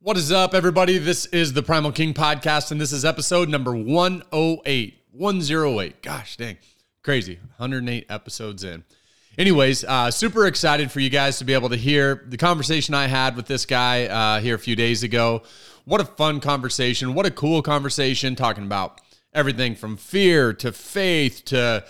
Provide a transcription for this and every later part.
What is up, everybody? This is the Primal King Podcast, and this is episode number 108. 108. Gosh, dang. Crazy. 108 episodes in. Anyways, super excited for you guys to be able to hear the conversation I had with this guy here a few days ago. What a fun conversation. What a cool conversation, talking about everything from fear to faith to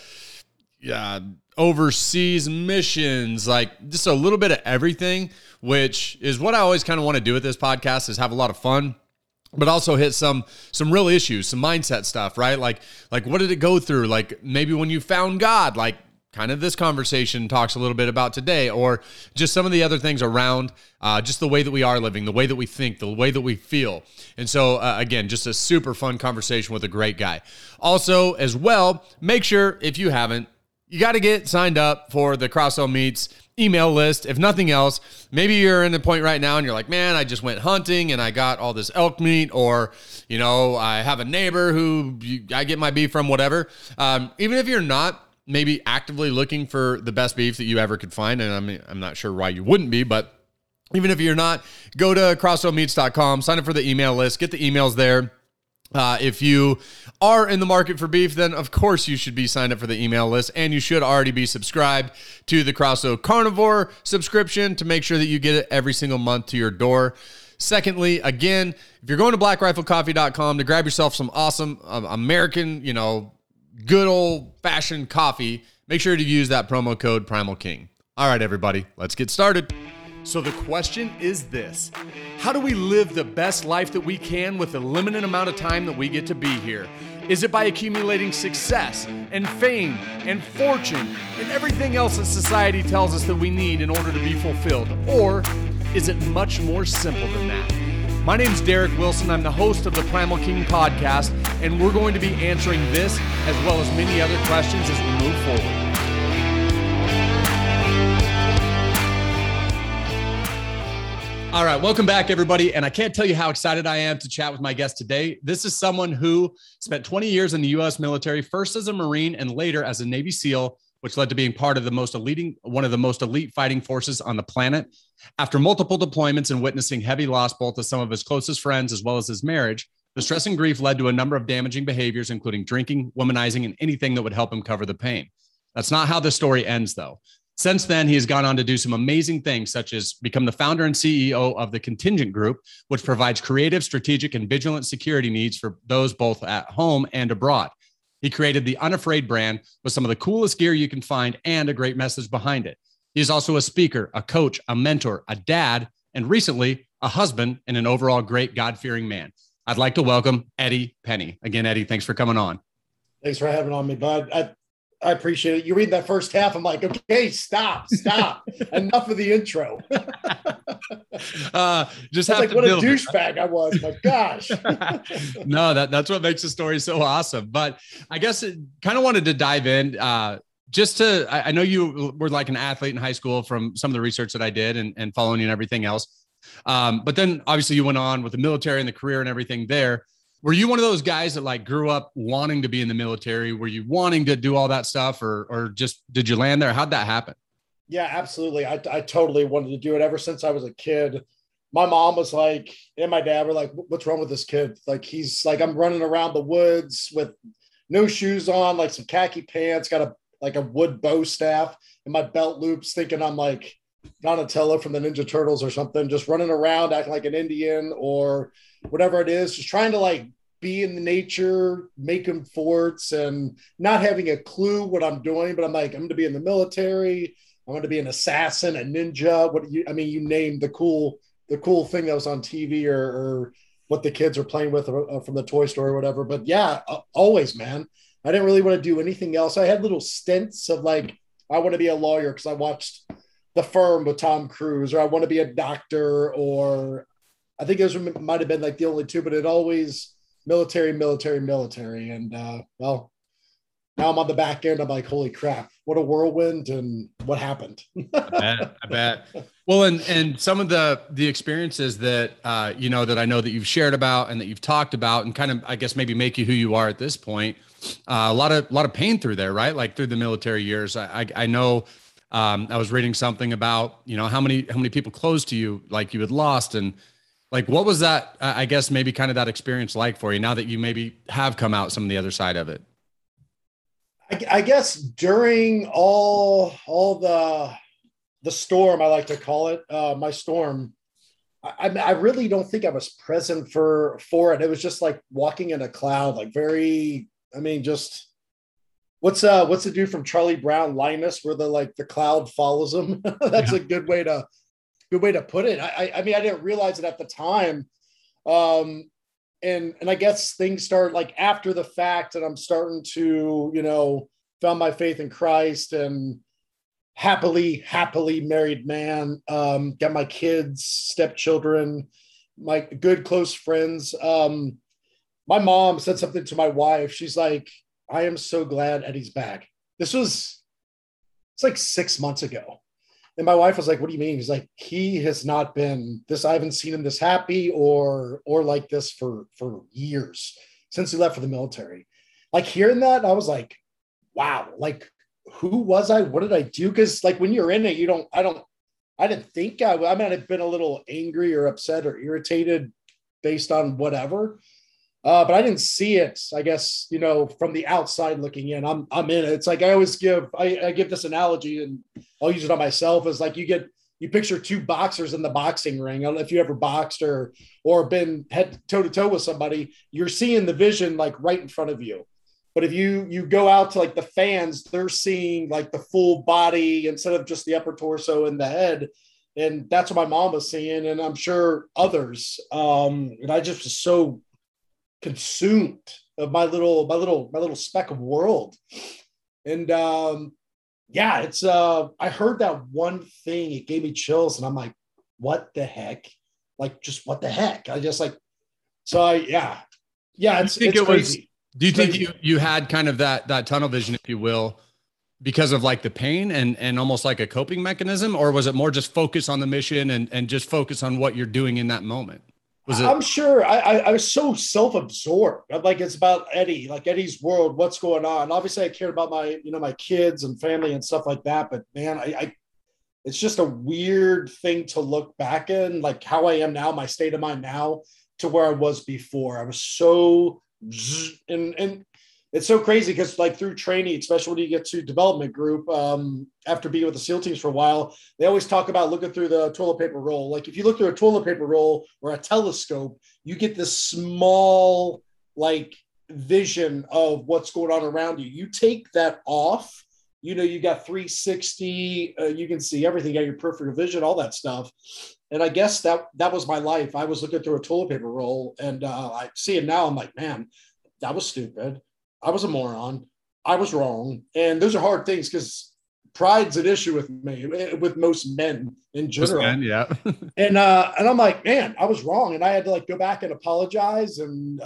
overseas missions, like just a little bit of everything, which is what I always kind of want to do with this podcast, is have a lot of fun, but also hit some real issues, some mindset stuff, right? Like what did it go through? Like maybe when you found God, like kind of this conversation talks a little bit about today, or just some of the other things around just the way that we are living, the way that we think, the way that we feel. And so again, just a super fun conversation with a great guy. Also, as well, make sure if you haven't, you got to get signed up for the Crossell Meats email list. If nothing else, maybe you're in the point right now and you're like, man, I just went hunting and I got all this elk meat, or, you know, I have a neighbor who I get my beef from, whatever. Even if you're not maybe actively looking for the best beef that you ever could find, and I'm not sure why you wouldn't be, but even if you're not, go to crossellmeats.com, sign up for the email list, get the emails there. If you are in the market for beef, then of course you should be signed up for the email list, and you should already be subscribed to the Crosso Carnivore subscription to make sure that you get it every single month to your door. Secondly, again, if you're going to blackriflecoffee.com to grab yourself some awesome American, good old fashioned coffee, make sure to use that promo code Primal King. All right, everybody, let's get started. So the question is this: how do we live the best life that we can with the limited amount of time that we get to be here? Is it by accumulating success and fame and fortune and everything else that society tells us that we need in order to be fulfilled? Or is it much more simple than that? My name's Derek Wilson. I'm the host of the Primal King Podcast, and we're going to be answering this as well as many other questions as we move forward. All right, welcome back, everybody. And I can't tell you how excited I am to chat with my guest today. This is someone who spent 20 years in the U.S. military, first as a Marine and later as a Navy SEAL, which led to being part of one of the most elite fighting forces on the planet. After multiple deployments and witnessing heavy loss both to some of his closest friends as well as his marriage, the stress and grief led to a number of damaging behaviors, including drinking, womanizing, and anything that would help him cover the pain. That's not how the story ends, though. Since then, he has gone on to do some amazing things, such as become the founder and CEO of the Contingent Group, which provides creative, strategic, and vigilant security needs for those both at home and abroad. He created the Unafraid brand with some of the coolest gear you can find and a great message behind it. He is also a speaker, a coach, a mentor, a dad, and recently a husband and an overall great God-fearing man. I'd like to welcome Eddie Penney. Again, Eddie, thanks for coming on. Thanks for having on me, bud. I appreciate it. You read that first half, I'm like, okay, stop. Enough of the intro. Just have like, what a douchebag I was. My gosh. No, that's what makes the story so awesome. But I guess it kind of wanted to dive in I know you were like an athlete in high school from some of the research that I did and following you and everything else. But then obviously you went on with the military and the career and everything there. Were you one of those guys that like grew up wanting to be in the military? Were you wanting to do all that stuff, or just did you land there? How'd that happen? Yeah, absolutely. I totally wanted to do it ever since I was a kid. My mom was like, and my dad were like, what's wrong with this kid? Like, he's like, I'm running around the woods with no shoes on, like some khaki pants, got a wood bow staff and my belt loops, thinking I'm like Donatello from the Ninja Turtles or something, just running around acting like an Indian or whatever it is, just trying to like be in the nature, making forts and not having a clue what I'm doing. But I'm like, I'm going to be in the military. I'm going to be an assassin, a ninja. You named the cool thing that was on TV or what the kids are playing with from the toy store or whatever. But yeah, always, man. I didn't really want to do anything else. I had little stints of like, I want to be a lawyer because I watched The Firm with Tom Cruise, or I want to be a doctor, or I think those might have been like the only two, but it always military. And well, now I'm on the back end. I'm like, holy crap, what a whirlwind and what happened. I bet. Well, and some of the experiences that, that I know that you've shared about and that you've talked about and kind of, I guess, maybe make you who you are at this point. A lot of pain through there, right? Like through the military years. I know I was reading something about, how many people close to you, like you had lost, and Like, what was that, I guess, maybe kind of that experience like for you now that you maybe have come out some of the other side of it? I guess during all the storm, I like to call it, my storm, I really don't think I was present for it. It was just like walking in a cloud, like very, I mean, just what's the dude from Charlie Brown, Linus, where the cloud follows him? That's Yeah. a good way to put it. I mean, I didn't realize it at the time. Um, and I guess things start like after the fact, and I'm starting to, found my faith in Christ and happily married man. Got my kids, stepchildren, my good close friends. My mom said something to my wife. She's like, I am so glad Eddie's back. It's like 6 months ago. And my wife was like, what do you mean? He's like, he has not been this. I haven't seen him this happy or like this for years since he left for the military. Like hearing that, I was like, wow, like who was I? What did I do? Because like when you're in it, I didn't think I might have been a little angry or upset or irritated based on whatever. But I didn't see it, I guess, from the outside looking in. I'm in it. It's like I always I give this analogy and I'll use it on myself as like you picture two boxers in the boxing ring. I don't know if you ever boxed or been head toe to toe with somebody, you're seeing the vision like right in front of you. But if you go out to like the fans, they're seeing like the full body instead of just the upper torso and the head. And that's what my mom was seeing. And I'm sure others. And I just was so consumed of my little speck of world. And yeah, it's I heard that one thing, it gave me chills, and I'm like, what the heck? Like, just what the heck? I just like, so I yeah, it's crazy. Do you It's think crazy. you had kind of that tunnel vision, if you will, because of like the pain and almost like a coping mechanism, or was it more just focus on the mission and just focus on what you're doing in that moment? Was it? I'm sure I was so self-absorbed. I'm like, it's about Eddie, like Eddie's world, what's going on. Obviously, I cared about my kids and family and stuff like that. But man, I it's just a weird thing to look back in, like how I am now, my state of mind now to where I was before. I was so and it's so crazy because like through training, especially when you get to development group, after being with the SEAL teams for a while, they always talk about looking through the toilet paper roll. Like if you look through a toilet paper roll or a telescope, you get this small like vision of what's going on around you. You take that off, you got 360, you can see everything, you got your peripheral vision, all that stuff. And I guess that was my life. I was looking through a toilet paper roll, and I see it now. I'm like, man, that was stupid. I was a moron. I was wrong. And those are hard things because pride's an issue with me, with most men in general. Yeah. And I'm like, man, I was wrong. And I had to like go back and apologize and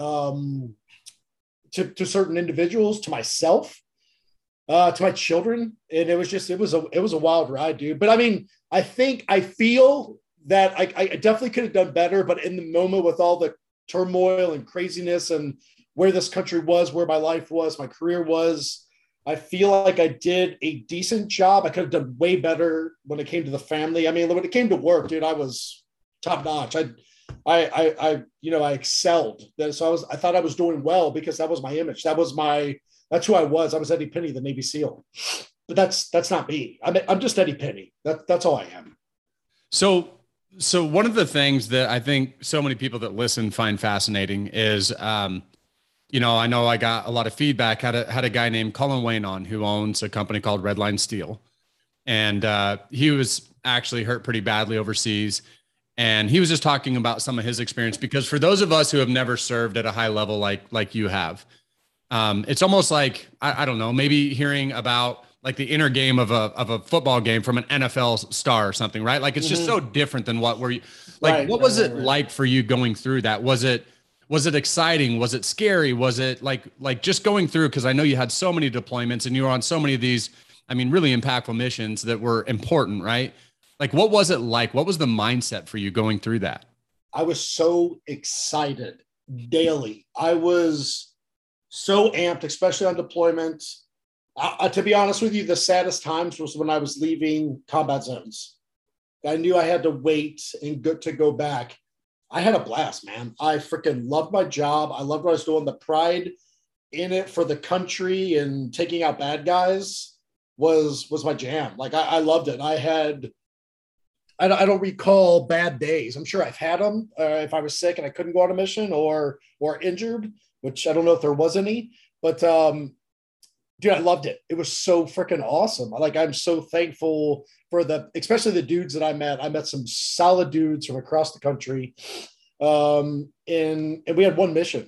to certain individuals, to myself, to my children. And it was a wild ride, dude. But I mean, I feel that I definitely could have done better, but in the moment with all the turmoil and craziness and where this country was, where my life was, my career was, I feel like I did a decent job. I could have done way better when it came to the family. I mean, when it came to work, dude, I was top notch. I excelled. So I thought I was doing well because that was my image. That's who I was. I was Eddie Penny, the Navy SEAL. But that's not me. I'm just Eddie Penny. That's all I am. So one of the things that I think so many people that listen find fascinating is, I know I got a lot of feedback. Had a guy named Colin Wayne on who owns a company called Redline Steel, and he was actually hurt pretty badly overseas. And he was just talking about some of his experience because for those of us who have never served at a high level like you have, it's almost like I don't know, maybe hearing about like the inner game of a football game from an NFL star or something, right? Like it's just so different than what were you like. Right, what was it right. like for you going through that? Was it exciting? Was it scary? Was it like just going through? Because I know you had so many deployments and you were on so many of these, I mean, really impactful missions that were important, right? Like, what was it like? What was the mindset for you going through that? I was so excited daily. I was so amped, especially on deployment. To be honest with you, the saddest times was when I was leaving combat zones. I knew I had to wait and to go back. I had a blast, man. I freaking loved my job. I loved what I was doing. The pride in it for the country and taking out bad guys was my jam. Like I loved it. I don't recall bad days. I'm sure I've had them if I was sick and I couldn't go on a mission or injured, which I don't know if there was any. But dude, I loved it. It was so freaking awesome. Like I'm so thankful for especially the dudes that I met. I met some solid dudes from across the country. And we had one mission.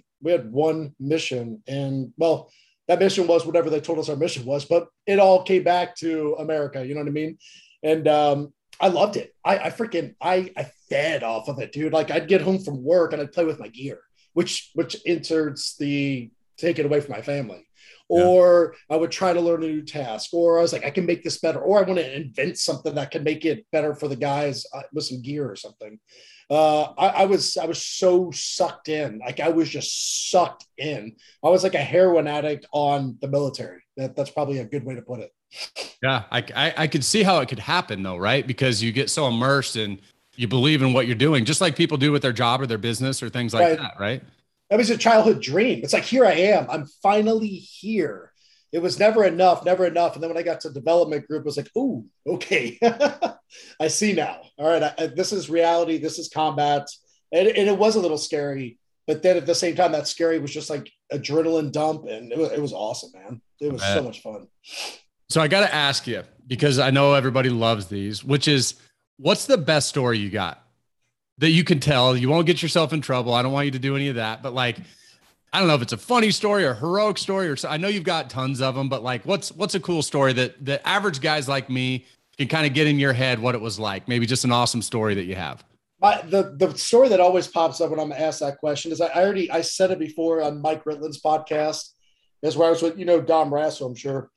And well, that mission was whatever they told us our mission was, but it all came back to America. You know what I mean? And I loved it. I fed off of it, dude. Like I'd get home from work and I'd play with my gear, which inserts the take it away from my family. Or I would try to learn a new task, or I was like, I can make this better, or I want to invent something that can make it better for the guys with some gear or something. I was so sucked in. Like I was just sucked in. I was like a heroin addict on the military. That's probably a good way to put it. Yeah. I could see how it could happen though, right? Because you get so immersed and you believe in what you're doing, just like people do with their job or their business or things like that, right? That was a childhood dream. It's like, here I am. I'm finally here. It was never enough. And then when I got to development group, it was like, ooh, okay. I see now. All right. This is reality. This is combat. And it was a little scary. But then at the same time, that scary was just like adrenaline dump. And it was awesome, man. It was so much fun. So I got to ask you, because I know everybody loves these, which is, what's the best story you got that you can tell? You won't get yourself in trouble. I don't want you to do any of that, but like, I don't know if it's a funny story or a heroic story, or I know you've got tons of them, but like, what's a cool story that the average guys like me can kind of get in your head what it was like? Maybe just an awesome story that you have. The story that always pops up when I'm asked that question is I said it before on Mike Ritland's podcast, is where I was with, Dom Rasso, I'm sure.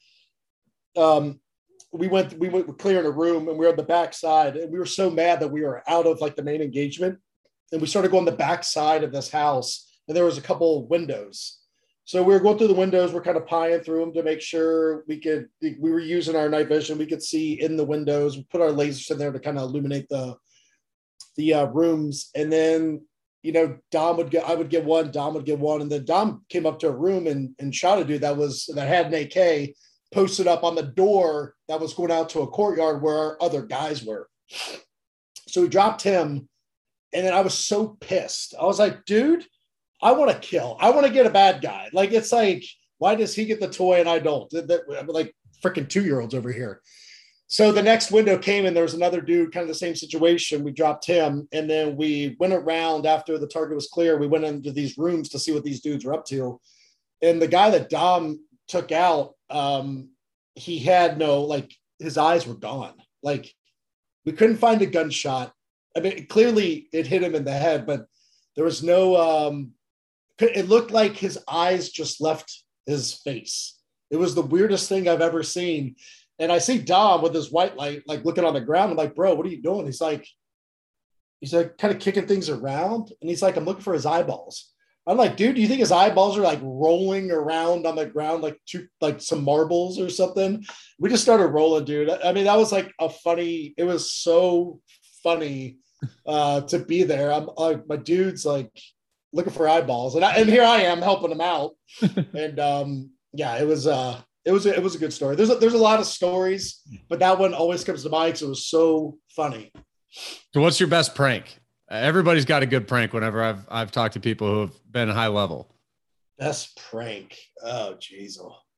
We went clearing a room and we were on the back side, and we were so mad that we were out of like the main engagement, and we started going the back side of this house, and there was a couple windows. So we were going through the windows. We're kind of pieing through them to make sure we were using our night vision. We could see in the windows. We put our lasers in there to kind of illuminate the rooms. And then, I would get one, Dom would get one. And then Dom came up to a room and shot a dude that had an AK posted up on the door that was going out to a courtyard where our other guys were. So we dropped him. And then I was so pissed. I was like, dude, I want to kill. I want to get a bad guy. Like, it's like, why does he get the toy and I don't? I'm like freaking 2-year-olds over here. So the next window came and there was another dude, kind of the same situation. We dropped him. And then we went around after the target was clear. We went into these rooms to see what these dudes were up to. And the guy that Dom took out, he had his eyes were gone. Like, we couldn't find a gunshot. I mean, clearly it hit him in the head, but there was no, it looked like his eyes just left his face. It was the weirdest thing I've ever seen. And I see Dom with his white light, like looking on the ground. I'm like, bro, what are you doing? He's like kind of kicking things around. And he's like, I'm looking for his eyeballs. I'm like, dude, do you think his eyeballs are like rolling around on the ground, like some marbles or something? We just started rolling, dude. I mean, that was like it was so funny to be there. I'm like, my dude's like looking for eyeballs, and here I am helping him out. And yeah, it was a good story. There's a lot of stories, but that one always comes to mind because it was so funny. So what's your best prank? Everybody's got a good prank whenever I've talked to people who have been high level. Best prank. Oh, geez.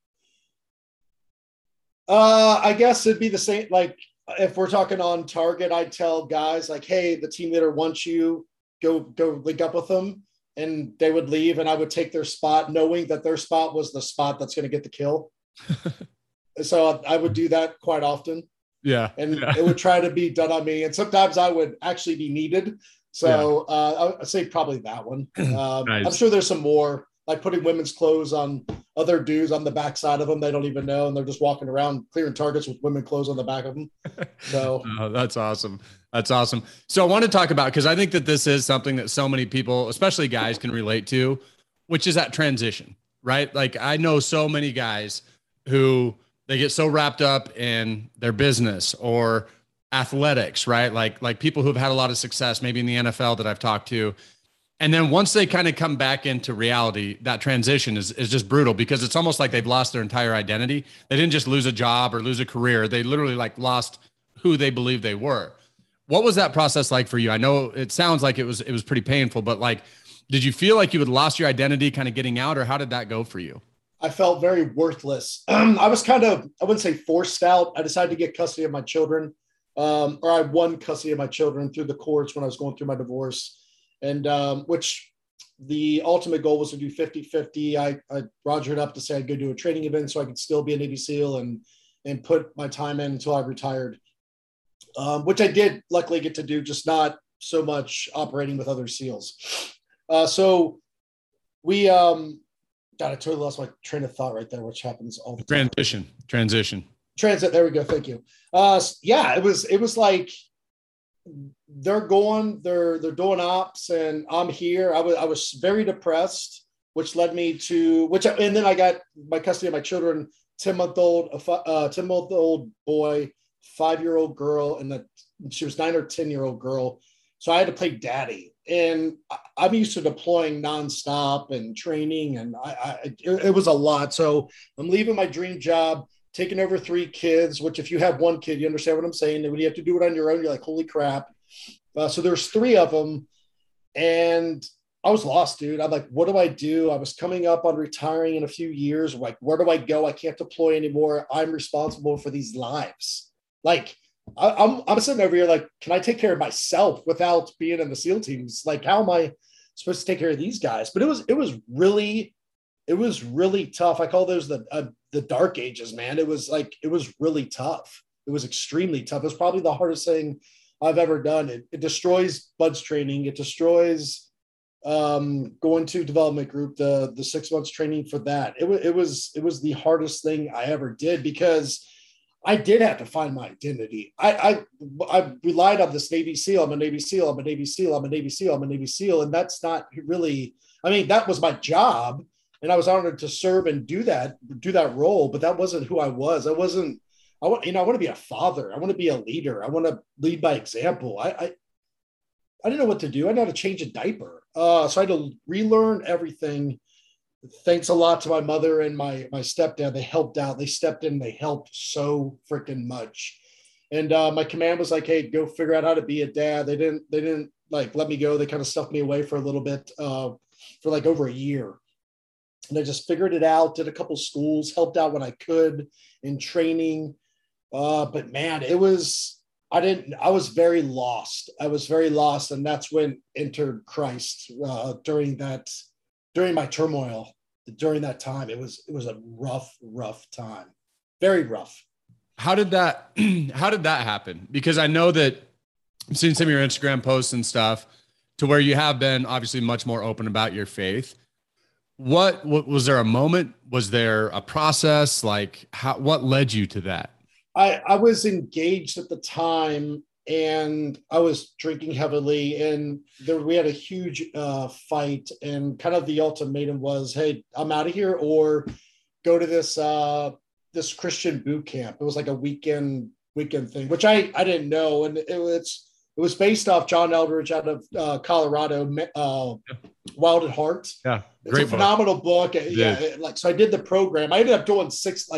I guess it'd be the same. Like, if we're talking on target, I'd tell guys like, hey, the team leader wants you, go link up with them. And they would leave and I would take their spot, knowing that their spot was the spot that's going to get the kill. So I would do that quite often. Yeah. And it would try to be done on me. And sometimes I would actually be needed. So I'd say probably that one. Nice. I'm sure there's some more, like putting women's clothes on other dudes on the backside of them. They don't even know. And they're just walking around clearing targets with women clothes on the back of them. So that's awesome. That's awesome. So I want to talk about, because I think that this is something that so many people, especially guys, can relate to, which is that transition, right? Like, I know so many guys who they get so wrapped up in their business or athletics, right? Like people who've had a lot of success, maybe in the NFL that I've talked to. And then once they kind of come back into reality, that transition is just brutal because it's almost like they've lost their entire identity. They didn't just lose a job or lose a career. They literally like lost who they believed they were. What was that process like for you? I know it sounds like it was pretty painful, but like, did you feel like you had lost your identity kind of getting out, or how did that go for you? I felt very worthless. I was kind of, I wouldn't say forced out. I decided to get custody of my children, or I won custody of my children through the courts when I was going through my divorce. And which the ultimate goal was to do 50-50. I rogered up to say I'd go do a training event so I could still be a Navy SEAL and put my time in until I retired, which I did luckily get to do, just not so much operating with other SEALs. So we, God, I totally lost my train of thought right there, which happens all the time. Transition. Transit. There we go. Thank you. Yeah, it was like they're doing ops and I'm here. I was very depressed, which led me to and then I got my custody of my children, 10-month-old boy, 5-year-old girl, and she was 9 or 10-year-old girl. So I had to play daddy, and I'm used to deploying nonstop and training, and it was a lot. So I'm leaving my dream job, taking over 3 kids, which if you have 1 kid, you understand what I'm saying. And when you have to do it on your own, you're like, holy crap. So there's 3 of them, and I was lost, dude. I'm like, what do I do? I was coming up on retiring in a few years. Like, where do I go? I can't deploy anymore. I'm responsible for these lives. Like, I'm sitting over here like, can I take care of myself without being in the SEAL teams? Like, how am I supposed to take care of these guys? But it was really tough. I call those the dark ages, man. It was really tough. It was extremely tough. It was probably the hardest thing I've ever done. It destroys BUD/S training. It destroys going to development group, the 6 months training for that. It was the hardest thing I ever did because I did have to find my identity. I relied on this Navy SEAL. I'm a Navy SEAL. I'm a Navy SEAL. I'm a Navy SEAL. I'm a Navy SEAL. And that's not really, I mean, that was my job. And I was honored to serve and do that role, but that wasn't who I was. I want to be a father. I want to be a leader. I want to lead by example. I didn't know what to do. I didn't know how to change a diaper. So I had to relearn everything. Thanks a lot to my mother and my stepdad. They helped out. They stepped in. They helped so freaking much. And my command was like, hey, go figure out how to be a dad. They didn't like let me go. They kind of stuffed me away for a little bit for like over a year. And I just figured it out, did a couple schools, helped out when I could in training. But man, I was very lost. I was very lost. And that's when entered Christ during my turmoil, during that time. It was a rough time. Very rough. How did that happen? Because I know that I've seen some of your Instagram posts and stuff to where you have been obviously much more open about your faith. What was there a moment? Was there a process? Like what led you to that? I was engaged at the time and I was drinking heavily, and we had a huge fight, and kind of the ultimatum was, hey, I'm out of here or go to this Christian boot camp. It was like a weekend thing, which I didn't know. And it was based off John Eldridge out of Colorado, Wild at Heart. Yeah. It's a phenomenal book. Yeah. So I did the program. I ended up doing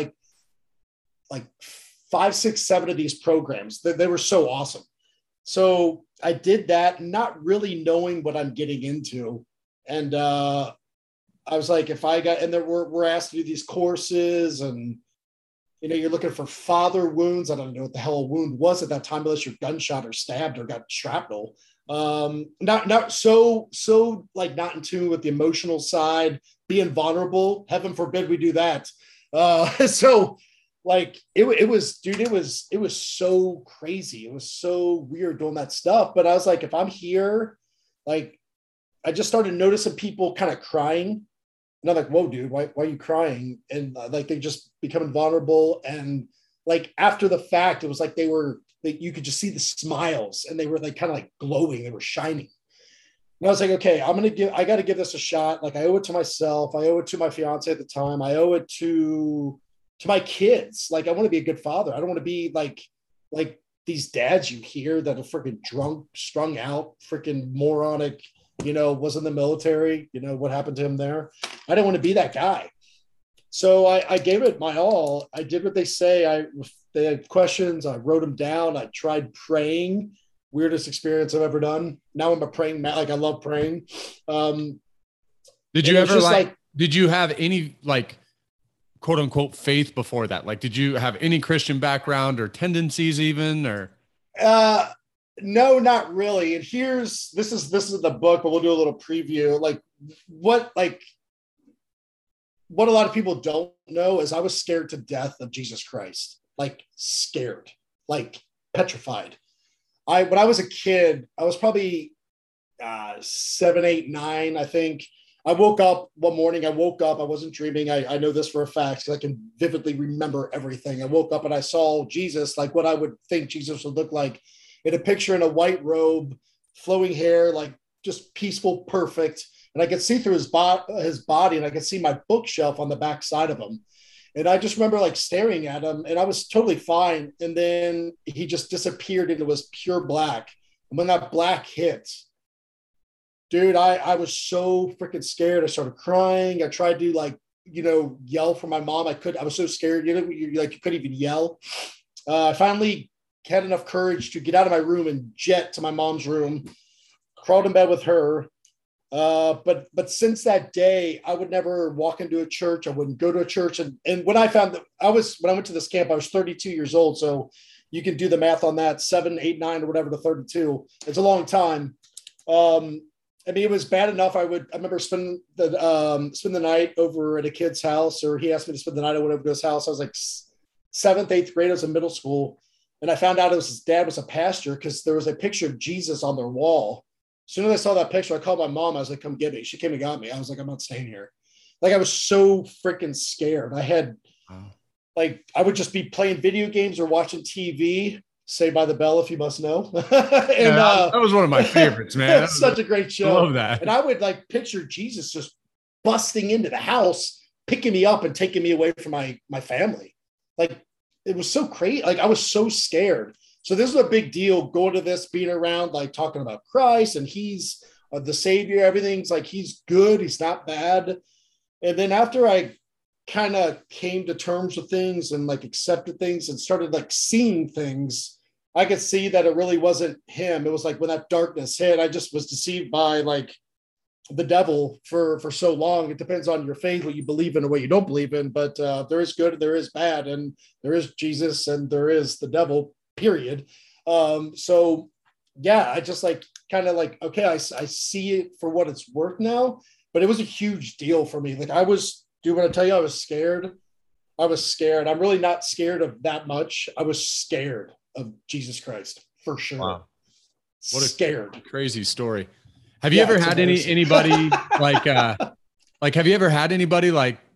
5, 6, 7 of these programs. They were so awesome. So I did that, not really knowing what I'm getting into. And I was like, and then we're asked to do these courses, and you're looking for father wounds. I don't know what the hell a wound was at that time, unless you're gunshot or stabbed or got shrapnel. Not so like not in tune with the emotional side, being vulnerable. Heaven forbid we do that. So like it was so crazy. It was so weird doing that stuff. But I was like, if I'm here, like I just started noticing people kind of crying. And I'm like, whoa, dude, why are you crying? And like they just becoming vulnerable. And like after the fact, it was like you could just see the smiles, and they were like kind of like glowing. They were shining. And I was like, okay, I got to give this a shot. Like I owe it to myself. I owe it to my fiance at the time. I owe it to my kids. Like I want to be a good father. I don't want to be like these dads you hear that are freaking drunk, strung out, freaking moronic, was in the military, what happened to him there. I didn't want to be that guy. So I gave it my all. I did what they say. They had questions. I wrote them down. I tried praying. Weirdest experience I've ever done. Now I'm a praying man. Like I love praying. Did you ever did you have any like quote unquote faith before that? Like, did you have any Christian background or tendencies even, or? No, not really. And this is the book, but we'll do a little preview. Like what a lot of people don't know is I was scared to death of Jesus Christ, like scared, like petrified. When I was a kid, I was probably 7, 8, 9, I think. I woke up one morning. I wasn't dreaming. I know this for a fact because I can vividly remember everything. I woke up and I saw Jesus, like what I would think Jesus would look like in a picture in a white robe, flowing hair, like just peaceful, perfect. And I could see through his body, and I could see my bookshelf on the back side of him. And I just remember like staring at him, and I was totally fine. And then he just disappeared into his pure black. And when that black hit, dude, I was so freaking scared. I started crying. I tried to yell for my mom. I was so scared. You couldn't even yell. I finally had enough courage to get out of my room and jet to my mom's room, crawled in bed with her. But since that day, I would never walk into a church. I wouldn't go to a church. And when I found that when I went to this camp, I was 32 years old. So you can do the math on that, 7, 8, 9, or whatever to 32. It's a long time. I mean, it was bad enough. I remember spend the night over at a kid's house, or he asked me to spend the night. I went over to his house. I was like 7th, 8th grade. I was in middle school. And I found out his dad was a pastor because there was a picture of Jesus on their wall. As soon as I saw that picture, I called my mom. I was like, come get me. She came and got me. I was like, I'm not staying here. Like, I was so freaking scared. I would just be playing video games or watching TV. Saved by the Bell, if you must know. That was one of my favorites, man. That's such a great show. I love that. And I would picture Jesus just busting into the house, picking me up and taking me away from my family. Like, it was so crazy. Like, I was so scared. So this is a big deal going to this, being around, talking about Christ, and he's the savior. Everything's he's good. He's not bad. And then after I kind of came to terms with things and accepted things and started seeing things, I could see that it really wasn't him. It was when that darkness hit, I just was deceived by the devil for so long. It depends on your faith, what you believe in and what you don't believe in. But there is good, there is bad, and there is Jesus and there is the devil, period. So yeah, I just okay, I see it for what it's worth now, but it was a huge deal for me. When I tell you I was scared, I'm really not scared of that much. I was scared of Jesus Christ for sure. Wow. What a scared, crazy story. Have you ever had anybody have you ever had anybody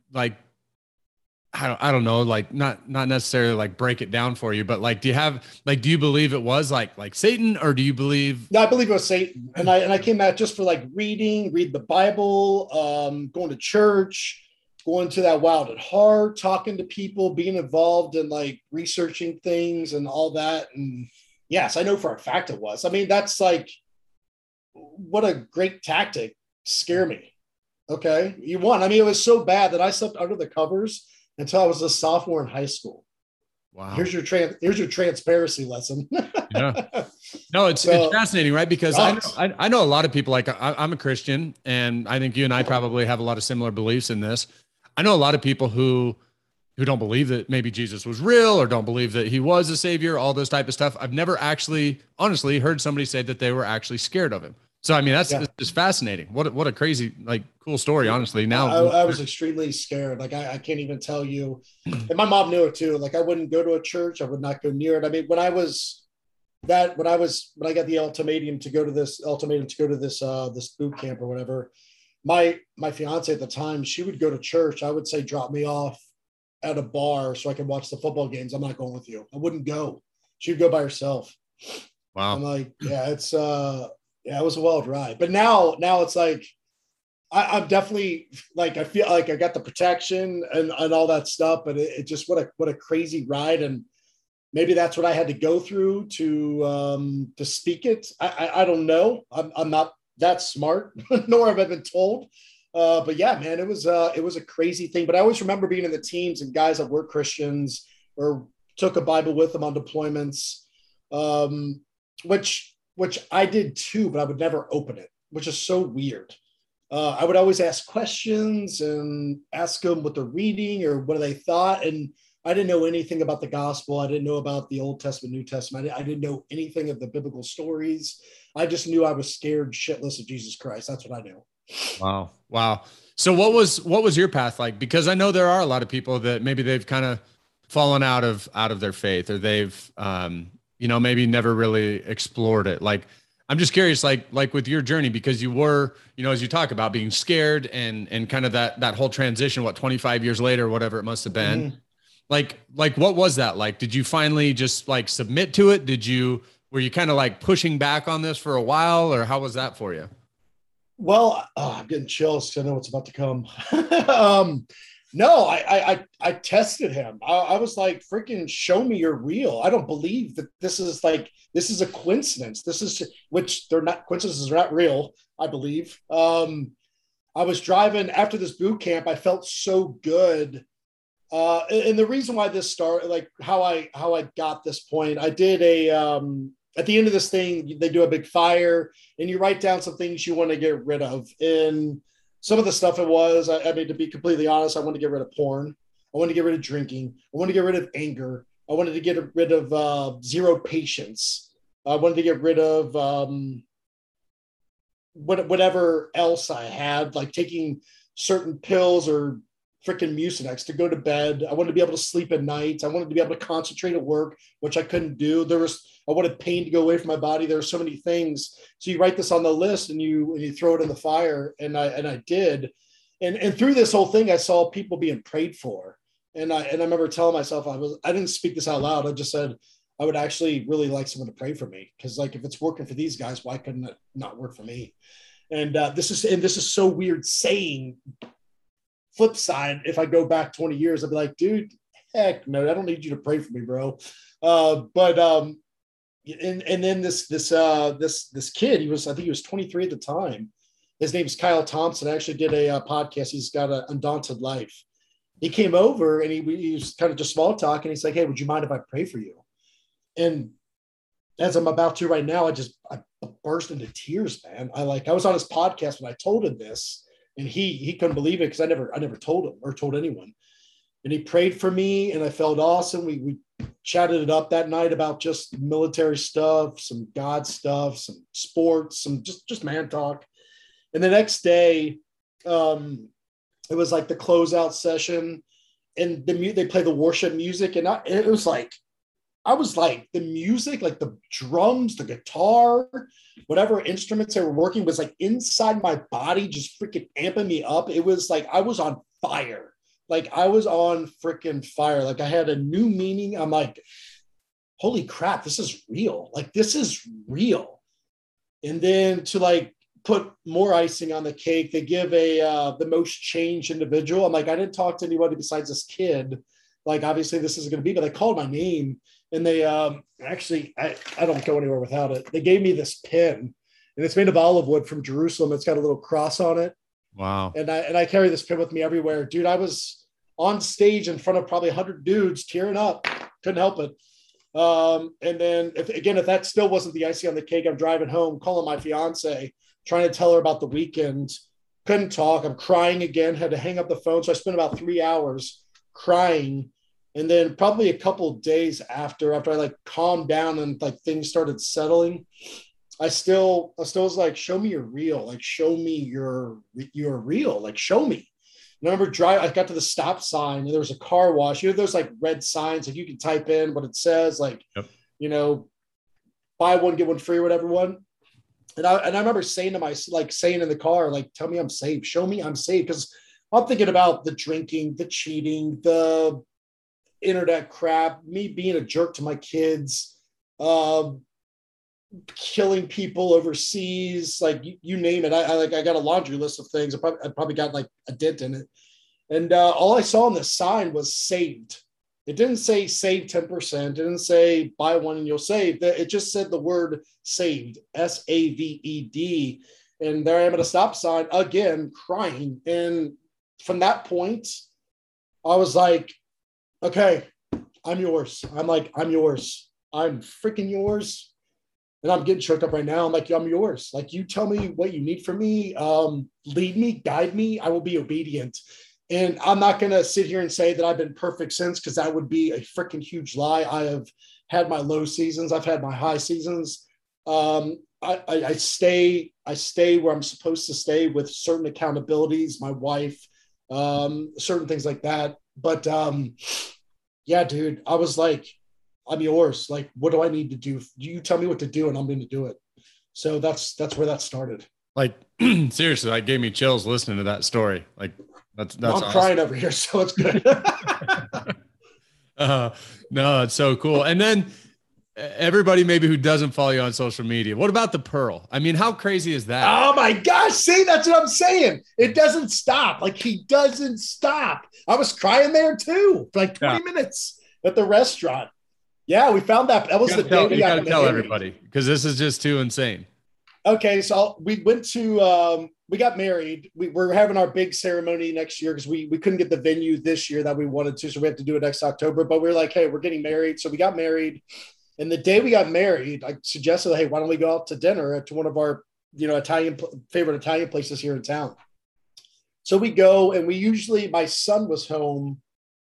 I don't know, not necessarily break it down for you, but do you believe it was like Satan, or do you believe? No, I believe it was Satan. And I came out just for read the Bible, going to church, going to that Wild at Heart, talking to people, being involved in researching things and all that. And yes, I know for a fact it was. I mean, that's what a great tactic. Scare me. Okay. You won. I mean, it was so bad that I slept under the covers until I was a sophomore in high school. Wow. Here's your transparency lesson. Yeah. No, it's fascinating, right? Because I know a lot of people, I'm a Christian, and I think you and I probably have a lot of similar beliefs in this. I know a lot of people who don't believe that maybe Jesus was real, or don't believe that he was a savior, all those type of stuff. I've never actually, honestly, heard somebody say that they were actually scared of him. So, I mean, that's just fascinating. What a crazy, cool story, honestly. Now I was extremely scared. I can't even tell you. And my mom knew it too. I wouldn't go to a church. I would not go near it. I mean, when I got the ultimatum to go to this this boot camp or whatever, my fiance at the time, she would go to church. I would say, drop me off at a bar so I can watch the football games. I'm not going with you. I wouldn't go. She'd go by herself. Wow. I'm it was a wild ride. But now it's I'm definitely I feel like I got the protection and all that stuff, but it just, what a crazy ride. And maybe that's what I had to go through to speak it. I don't know. I'm not that smart, nor have I been told. But yeah, man, it was a crazy thing. But I always remember being in the teams and guys that were Christians or took a Bible with them on deployments, um, which I did too, but I would never open it, which is so weird. I would always ask questions and ask them what they're reading or what they thought. And I didn't know anything about the gospel. I didn't know about the Old Testament, New Testament. I didn't know anything of the biblical stories. I just knew I was scared shitless of Jesus Christ. That's what I knew. Wow. Wow. So what was your path like? Because I know there are a lot of people that maybe they've kind of fallen out of their faith, or they've, maybe never really explored it. Like, I'm just curious, like with your journey, because you were, as you talk about being scared and kind of that whole transition, 25 years later, whatever it must have been. Mm-hmm. Like, what was that like? Did you finally just like submit to it? Were you kind of like pushing back on this for a while, or how was that for you? Well, I'm getting chills because I know what's about to come. No, I tested him. I was like, freaking show me you're real. I don't believe that this is a coincidence. Which they're not, coincidences are not real, I believe. I was driving after this boot camp. I felt so good. And the reason why this started, like how I got this point, I did at the end of this thing, they do a big fire and you write down some things you want to get rid of. And some of the stuff it was, I mean, to be completely honest, I wanted to get rid of porn. I wanted to get rid of drinking. I wanted to get rid of anger. I wanted to get rid of zero patience. I wanted to get rid of whatever else I had, like taking certain pills or freaking Mucinex to go to bed. I wanted to be able to sleep at night. I wanted to be able to concentrate at work, which I couldn't do. I wanted pain to go away from my body. There were so many things. So you write this on the list and you throw it in the fire. And I did. And through this whole thing, I saw people being prayed for. And I remember telling myself, I didn't speak this out loud. I just said, I would actually really like someone to pray for me. Cause like, if it's working for these guys, why couldn't it not work for me? And this is so weird saying. Flip side, if I go back 20 years, I'd be like, dude, heck no, I don't need you to pray for me, bro. And then this kid, I think he was 23 at the time. His name is Kyle Thompson. I actually did a podcast. He's got an Undaunted Life. He came over and he was kind of just small talk. And he's like, hey, would you mind if I pray for you? And as I'm about to right now, I burst into tears, man. I was on his podcast when I told him this. And he couldn't believe it because I never told him or told anyone. And he prayed for me and I felt awesome. We chatted it up that night about just military stuff, some God stuff, some sports, some just man talk. And the next day, it was like the closeout session and they play the worship music. And it was like, I was like, the music, like the drums, the guitar, whatever instruments they were working was like inside my body, just freaking amping me up. It was like I was on fire. Like I was on freaking fire. Like I had a new meaning. I'm like, holy crap, this is real. Like this is real. And then to like put more icing on the cake, they give the most changed individual. I'm like, I didn't talk to anybody besides this kid. Like obviously this isn't going to be, but they called my name. And they actually, I don't go anywhere without it. They gave me this pin, and it's made of olive wood from Jerusalem. It's got a little cross on it. Wow. And I carry this pin with me everywhere. Dude, I was on stage in front of probably 100 dudes tearing up. Couldn't help it. And then, if that still wasn't the icing on the cake, I'm driving home, calling my fiance, trying to tell her about the weekend. Couldn't talk. I'm crying again. Had to hang up the phone. So I spent about 3 hours crying. And then probably a couple of days after I like calmed down and like things started settling, I still was like, show me you're real. Like, show me you're real. Like, show me. And I remember I got to the stop sign and there was a car wash. Those like red signs, like you can type in what it says, like, yep. Buy one, get one free or whatever one. And I remember saying in the car, like, tell me I'm saved. Show me I'm saved. Because I'm thinking about the drinking, the cheating, the internet crap, me being a jerk to my kids, killing people overseas, like you name it. I got a laundry list of things. I probably got like a dent in it. And all I saw on the sign was saved. It didn't say save 10%. It didn't say buy one and you'll save. It just said the word saved, SAVED. And there I am at a stop sign again, crying. And from that point, I was like, okay, I'm yours. I'm like, I'm yours. I'm freaking yours. And I'm getting choked up right now. I'm like, I'm yours. Like, you tell me what you need from me. Lead me, guide me. I will be obedient. And I'm not going to sit here and say that I've been perfect since, because that would be a freaking huge lie. I have had my low seasons. I've had my high seasons. I stay where I'm supposed to stay with certain accountabilities, my wife, certain things like that. But yeah, dude, I was like, I'm yours. Like, what do I need to do? You tell me what to do and I'm going to do it. So that's where that started. Like, seriously, that gave me chills listening to that story. Like, that's I'm awesome. crying over here, so it's good. No, it's so cool. And then everybody maybe who doesn't follow you on social media, what about the Pearl? I mean, how crazy is that? Oh my gosh. See, that's what I'm saying. It doesn't stop. Like, he doesn't stop. I was crying there too, for like 20 minutes at the restaurant. Yeah, we found that. That was the day we got married. Tell everybody, because this is just too insane. Okay, so we went to we got married. We're having our big ceremony next year because we couldn't get the venue this year that we wanted to, so we have to do it next October. But we were like, hey, we're getting married. So we got married. And the day we got married, I suggested, hey, why don't we go out to dinner to one of our, favorite Italian places here in town. So we go, and we usually, my son was home.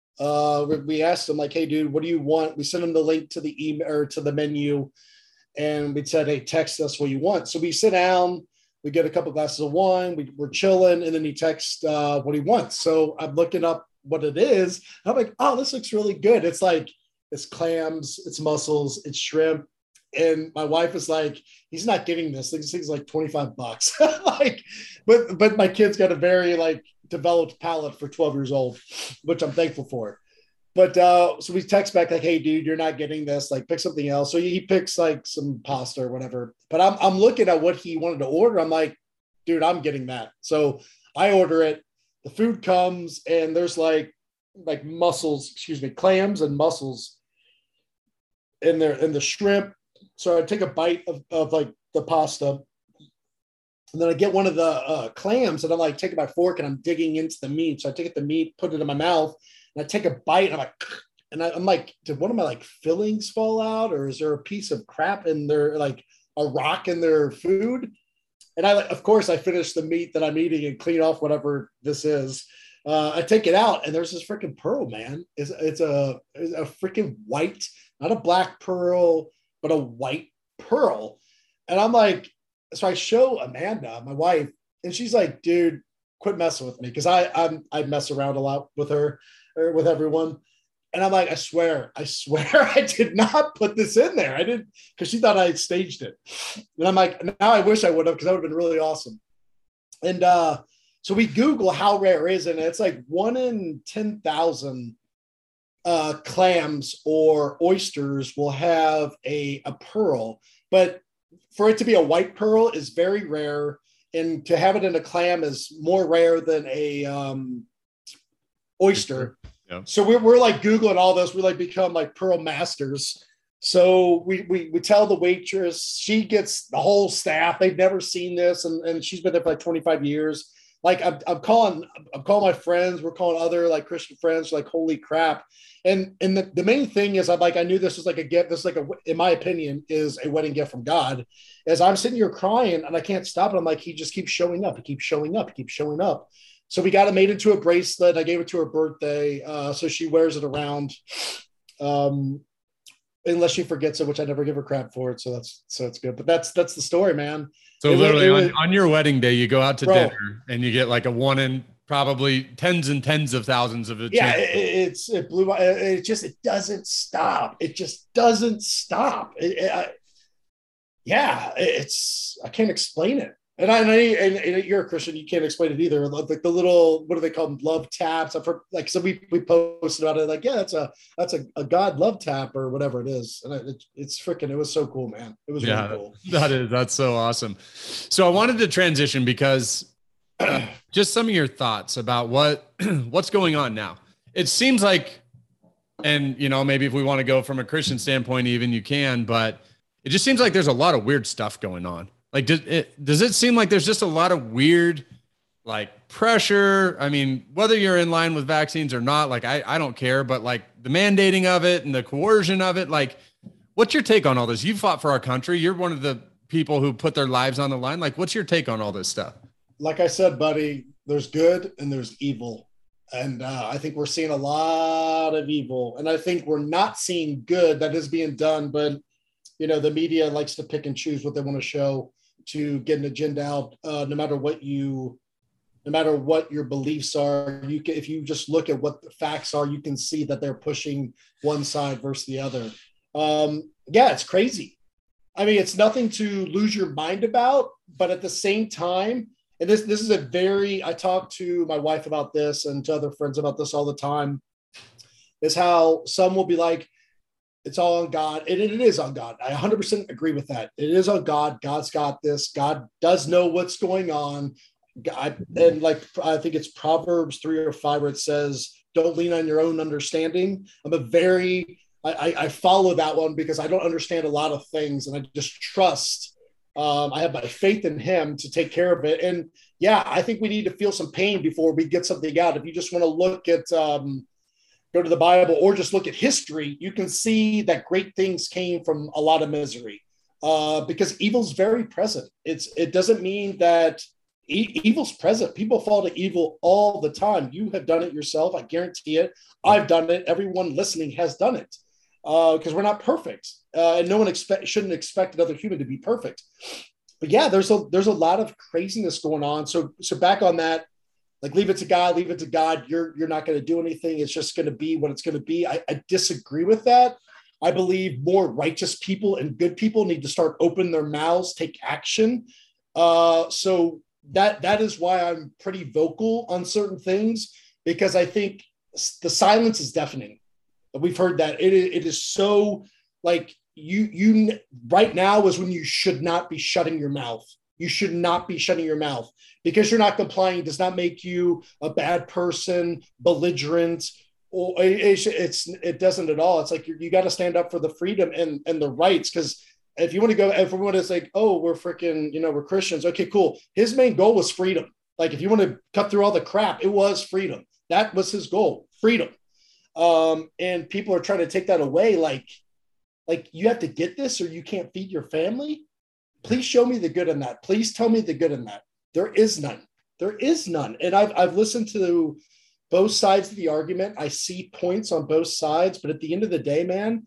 We asked him, like, hey, dude, what do you want? We sent him the link to the email or to the menu. And we said, hey, text us what you want. So we sit down, we get a couple glasses of wine, we're chilling, and then he texts what he wants. So I'm looking up what it is. I'm like, oh, this looks really good. It's like, it's clams, it's mussels, it's shrimp. And my wife is like, he's not getting this. This thing's like $25. Like, but my kid's got a very like developed palate for 12 years old, which I'm thankful for. But so we text back like, hey, dude, you're not getting this. Like, pick something else. So he picks like some pasta or whatever. But I'm looking at what he wanted to order. I'm like, dude, I'm getting that. So I order it. The food comes, and there's like mussels, clams and mussels in there, and the shrimp. So I take a bite of like the pasta. And then I get one of the clams, and I'm like taking my fork and I'm digging into the meat. So I take the meat, put it in my mouth. And I take a bite, and I'm like, did one of my like fillings fall out, or is there a piece of crap in their, like a rock in their food? And of course, I finish the meat that I'm eating and clean off whatever this is. I take it out, and there's this freaking pearl, man. It's a freaking white, not a black pearl, but a white pearl. And I'm like, so I show Amanda, my wife, and she's like, dude, quit messing with me, because I mess around a lot with her. Or with everyone. And I'm like, I swear I did not put this in there. I didn't, because she thought I had staged it. And I'm like, now I wish I would have, because that would have been really awesome. And so we Google how rare is it, and it's like 1 in 10,000 clams or oysters will have a pearl. But for it to be a white pearl is very rare. And to have it in a clam is more rare than a oyster. Yeah. So we're like Googling all this. We like become like pearl masters. So we tell the waitress, she gets the whole staff. They've never seen this. And she's been there for like 25 years. Like I'm calling my friends. We're calling other like Christian friends, like, holy crap. And the main thing is, I knew this was like a gift. This is like in my opinion, is a wedding gift from God. As I'm sitting here crying and I can't stop it. I'm like, he just keeps showing up. He keeps showing up. He keeps showing up. So we got it made into a bracelet. I gave it to her birthday. So she wears it around, unless she forgets it, which I never give her crap for it. So it's good. But that's the story, man. So literally on your wedding day, you go out to dinner and you get like a 1 in probably tens and tens of thousands of it. Yeah, it blew my, it doesn't stop. It just doesn't stop. I can't explain it. And you're a Christian, you can't explain it either. Like the little, what do they call them? Love taps. I've heard, like, so we posted about it. Like, yeah, that's a God love tap or whatever it is. And it's freaking, it was so cool, man. It was really cool. That's so awesome. So I wanted to transition because just some of your thoughts about what's going on now. It seems like And, maybe if we want to go from a Christian standpoint, even you can, but it just seems like there's a lot of weird stuff going on. Like, does it seem like there's just a lot of weird, like, pressure? I mean, whether you're in line with vaccines or not, like, I don't care, but like the mandating of it and the coercion of it, like, what's your take on all this? You fought for our country. You're one of the people who put their lives on the line. Like, what's your take on all this stuff? Like I said, buddy, there's good and there's evil. And I think we're seeing a lot of evil. And I think we're not seeing good that is being done. But, the media likes to pick and choose what they want to show to get an agenda out, no matter what your beliefs are. If you just look at what the facts are, you can see that they're pushing one side versus the other. Yeah, it's crazy. I mean, it's nothing to lose your mind about, but at the same time, and this is I talk to my wife about this and to other friends about this all the time, is how some will be like, it's all on God. And it is on God. I 100% agree with that. It is on God. God's got this. God does know what's going on. And like, I think it's Proverbs 3 or 5 where it says, don't lean on your own understanding. I follow that one because I don't understand a lot of things and I just trust. I have my faith in him to take care of it. And yeah, I think we need to feel some pain before we get something out. If you just want to look at, go to the Bible or just look at history, you can see that great things came from a lot of misery because evil's very present. It doesn't mean that evil's present. People fall to evil all the time. You have done it yourself. I guarantee it. I've done it. Everyone listening has done it because we're not perfect. And no one shouldn't expect another human to be perfect. But yeah, there's a lot of craziness going on. So back on that, like leave it to God, leave it to God. You're not going to do anything. It's just going to be what it's going to be. I disagree with that. I believe more righteous people and good people need to start opening their mouths, take action. So that is why I'm pretty vocal on certain things, because I think the silence is deafening. We've heard that it is so like you right now is when you should not be shutting your mouth. You should not be shutting your mouth because you're not complying. Does not make you a bad person, belligerent, or it doesn't at all. It's like you got to stand up for the freedom and the rights. Because if you want to go, everyone is like, oh, we're freaking, we're Christians. Okay, cool. His main goal was freedom. Like if you want to cut through all the crap, it was freedom. That was his goal, freedom. And people are trying to take that away. Like you have to get this or you can't feed your family. Please show me the good in that. Please tell me the good in that. There is none. There is none. And I've listened to both sides of the argument. I see points on both sides, but at the end of the day, man,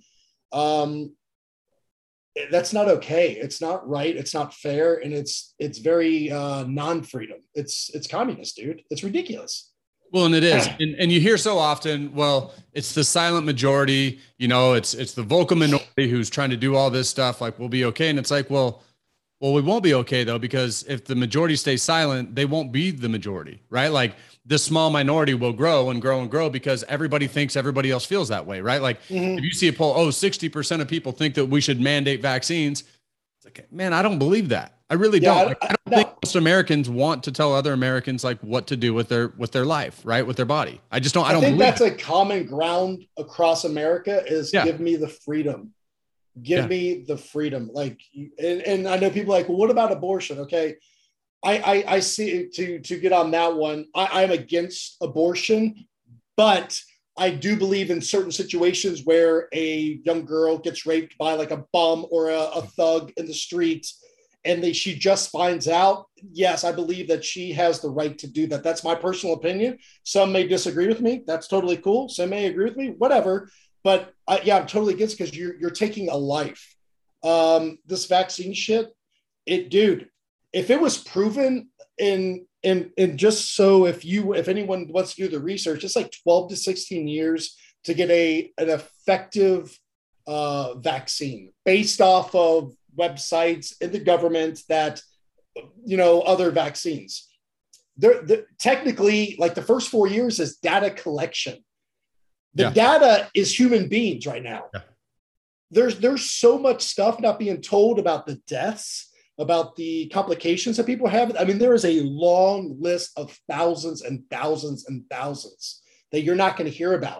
that's not okay. It's not right. It's not fair. And it's very non-freedom. It's communist, dude. It's ridiculous. Well, and it is. And you hear so often, well, it's the silent majority, it's the vocal minority who's trying to do all this stuff. Like, we'll be okay. And it's like, well, we won't be okay though, because if the majority stays silent, they won't be the majority, right? Like the small minority will grow and grow and grow because everybody thinks everybody else feels that way, right? Like if you see a poll, 60% of people think that we should mandate vaccines. It's like, man, I don't believe that. I really don't. I don't think most Americans want to tell other Americans like what to do with their life, right? With their body. I just don't. I think that's a common ground across America is give me the freedom. Give me the freedom. Like, and I know people are like, well, what about abortion? Okay. I see to get on that one. I'm against abortion, but I do believe in certain situations where a young girl gets raped by like a bum or a thug in the streets and she just finds out. Yes, I believe that she has the right to do that. That's my personal opinion. Some may disagree with me. That's totally cool. Some may agree with me, whatever. But I'm totally against because you're taking a life. This vaccine shit, dude, if it was proven in just so if anyone wants to do the research, it's like 12 to 16 years to get an effective vaccine based off of websites in the government that, other vaccines. Technically, like the first 4 years is data collection. The data is human beings right now. Yeah. There's so much stuff not being told about the deaths, about the complications that people have. I mean, there is a long list of thousands and thousands and thousands that you're not going to hear about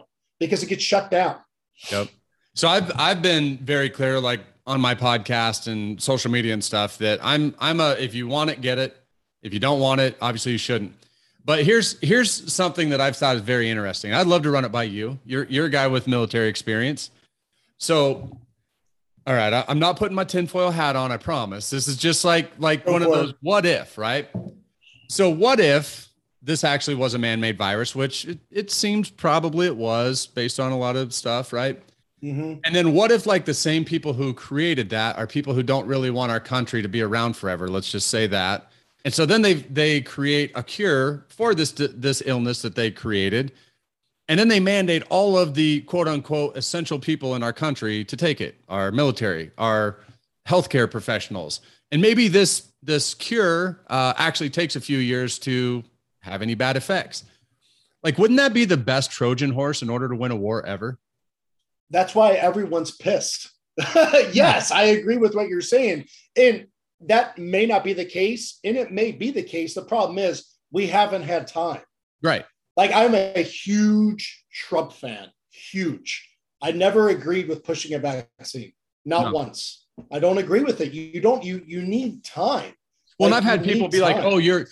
because it gets shut down. Yep. So I've been very clear, like on my podcast and social media and stuff, that I'm if you want it, get it. If you don't want it, obviously you shouldn't. But here's something that I've thought is very interesting. I'd love to run it by you. You're a guy with military experience. So, all right, I'm not putting my tinfoil hat on, I promise. This is just like one of those what if, right? So what if this actually was a man-made virus, which it seems probably it was based on a lot of stuff, right? Mm-hmm. And then what if like the same people who created that are people who don't really want our country to be around forever? Let's just say that. And so then they create a cure for this illness that they created. And then they mandate all of the quote unquote essential people in our country to take it, our military, our healthcare professionals. And maybe this cure actually takes a few years to have any bad effects. Like, wouldn't that be the best Trojan horse in order to win a war ever? That's why everyone's pissed. Yes, I agree with what you're saying. And that may not be the case, and it may be the case. The problem is we haven't had time. Right. Like, I'm a huge Trump fan. Huge. I never agreed with pushing a vaccine. Not once. I don't agree with it. You need time. Well, and I've had people be like, "Oh, you're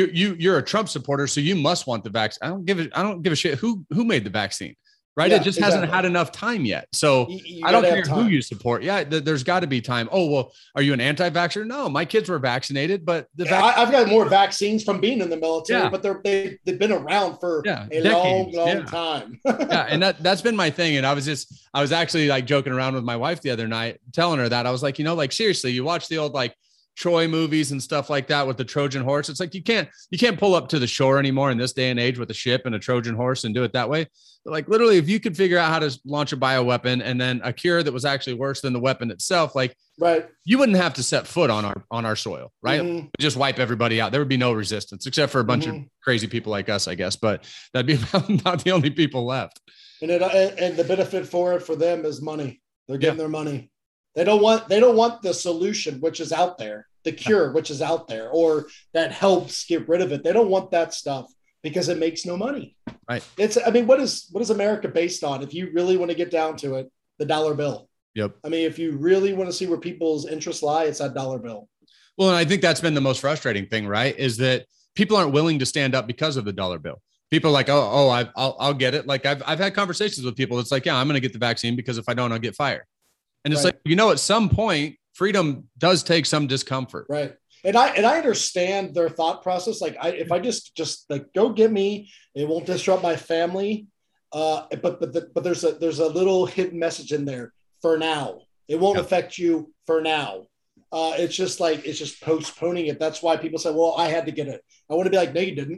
a Trump supporter, so you must want the vaccine." I don't give a shit who made the vaccine. Right. Yeah, it just hasn't had enough time yet. So I don't care who you support. Yeah. There's got to be time. Oh, well, are you an anti-vaxxer? No, my kids were vaccinated, but I've got more vaccines from being in the military, but they've been around for a decades, long time. Yeah. And that's been my thing. And I was actually like joking around with my wife the other night, telling her that I was like, like, seriously, you watch the old, like, Troy movies and stuff like that with the Trojan horse. It's like, you can't pull up to the shore anymore in this day and age with a ship and a Trojan horse and do it that way. But like, literally, if you could figure out how to launch a bioweapon and then a cure that was actually worse than the weapon itself, like, right, you wouldn't have to set foot on our soil, right? Mm-hmm. Just wipe everybody out. There would be no resistance except for a bunch of crazy people like us, I guess, but that'd be not the only people left. And the benefit for them is money. They're getting their money. They don't want the solution, which is out there, the cure, which is out there, or that helps get rid of it. They don't want that stuff because it makes no money. Right. What is America based on? If you really want to get down to it, the dollar bill. Yep. I mean, if you really want to see where people's interests lie, it's that dollar bill. Well, and I think that's been the most frustrating thing, right? Is that people aren't willing to stand up because of the dollar bill. People are like, I'll get it. Like I've had conversations with people. It's like, yeah, I'm going to get the vaccine because if I don't, I'll get fired. And it's like, at some point, freedom does take some discomfort. Right. And I understand their thought process. Like, if I just like, go get me, it won't disrupt my family. But there's a little hidden message in there for now. It won't affect you for now. It's just postponing it. That's why people say, well, I had to get it. I want to be like, no, you didn't.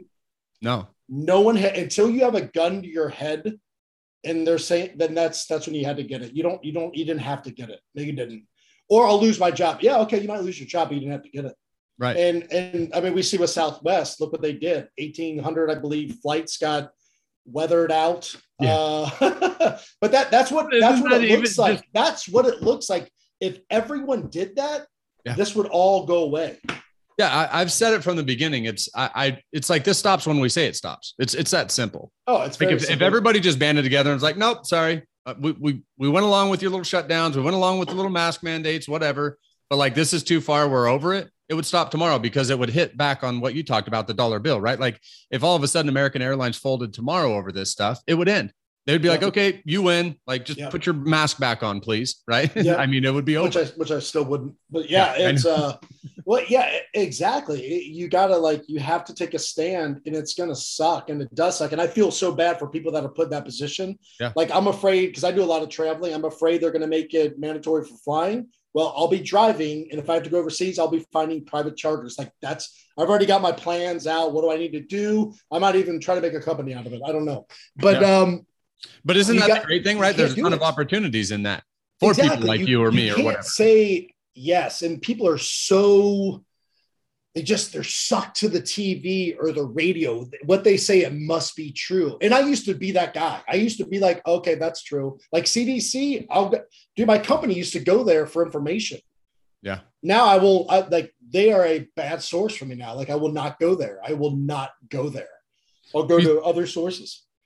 No one had, until you have a gun to your head. And they're saying, then that's when you had to get it. You didn't have to get it. No, you didn't. Or I'll lose my job. Yeah. Okay. You might lose your job, but you didn't have to get it. Right. And I mean, we see with Southwest, look what they did. 1,800, I believe, flights got weathered out. Yeah. But that's what it looks like. That's what it looks like. If everyone did that, this would all go away. Yeah, I've said it from the beginning. It's like this stops when we say it stops. It's that simple. Oh, it's like if everybody just banded together and was like, nope, sorry, we went along with your little shutdowns, we went along with the little mask mandates, whatever. But like, this is too far, we're over it. It would stop tomorrow because it would hit back on what you talked about, the dollar bill, right? Like if all of a sudden American Airlines folded tomorrow over this stuff, it would end. They'd be like, okay, you win. Like, just put your mask back on, please. Right. I mean, it would be over. Which I still wouldn't. But it's well, yeah, exactly. You gotta you have to take a stand, and it's gonna suck, and it does suck. And I feel so bad for people that are put in that position. Yeah. Like, I'm afraid, because I do a lot of traveling. I'm afraid they're gonna make it mandatory for flying. Well, I'll be driving, and if I have to go overseas, I'll be finding private charters. Like, I've already got my plans out. What do I need to do? I might even try to make a company out of it. I don't know, but But isn't that the great thing, right? There's a ton of opportunities in that for people like you or me or whatever. Say yes, and people are so they're sucked to the TV or the radio. What they say, it must be true. And I used to be that guy. I used to be like, okay, that's true. Like CDC, my company used to go there for information. Yeah. Now they are a bad source for me now. Like, I will not go there. I will not go there. I'll go to other sources.